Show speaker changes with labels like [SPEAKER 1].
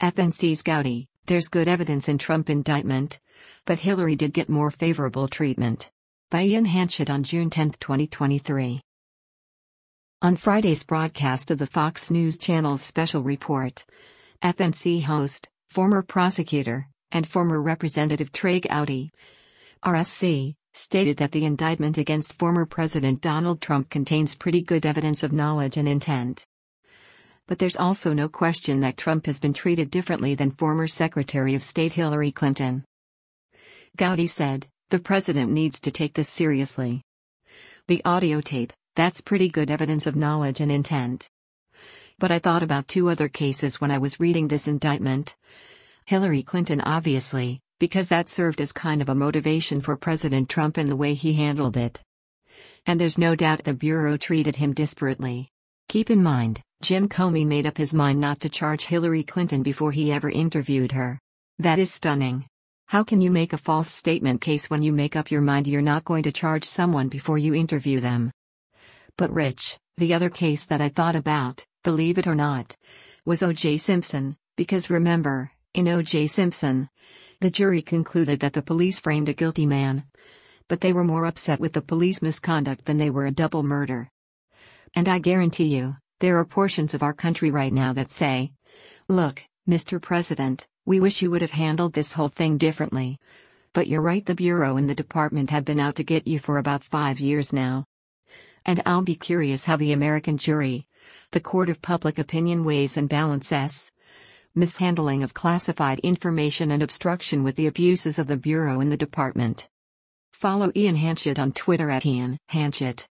[SPEAKER 1] FNC's Gowdy, there's good evidence in Trump indictment, but Hillary did get more favorable treatment. By Ian Hanchett on June 10, 2023. On Friday's broadcast of the Fox News Channel's special report, FNC host, former prosecutor, and former Representative Trey Gowdy, RSC, stated that the indictment against former President Donald Trump contains pretty good evidence of knowledge and intent. But there's also no question that Trump has been treated differently than former Secretary of State Hillary Clinton. Gowdy said, "The president needs to take this seriously. The audio tape, that's pretty good evidence of knowledge and intent. But I thought about two other cases when I was reading this indictment. Hillary Clinton obviously, because that served as kind of a motivation for President Trump in the way he handled it. And there's no doubt the Bureau treated him disparately. Keep in mind, Jim Comey made up his mind not to charge Hillary Clinton before he ever interviewed her. That is stunning. How can you make a false statement case when you make up your mind you're not going to charge someone before you interview them?" But Rich, the other case that I thought about, believe it or not, was O.J. Simpson, because remember, in O.J. Simpson, the jury concluded that the police framed a guilty man. But they were more upset with the police misconduct than they were a double murder. And I guarantee you, there are portions of our country right now that say, "Look, Mr. President, we wish you would have handled this whole thing differently. But you're right, the Bureau and the department have been out to get you for about 5 years now." And I'll be curious how the American jury, the court of public opinion, weighs and balances mishandling of classified information and obstruction with the abuses of the Bureau and the department. Follow Ian Hanchett on Twitter @IanHanchett.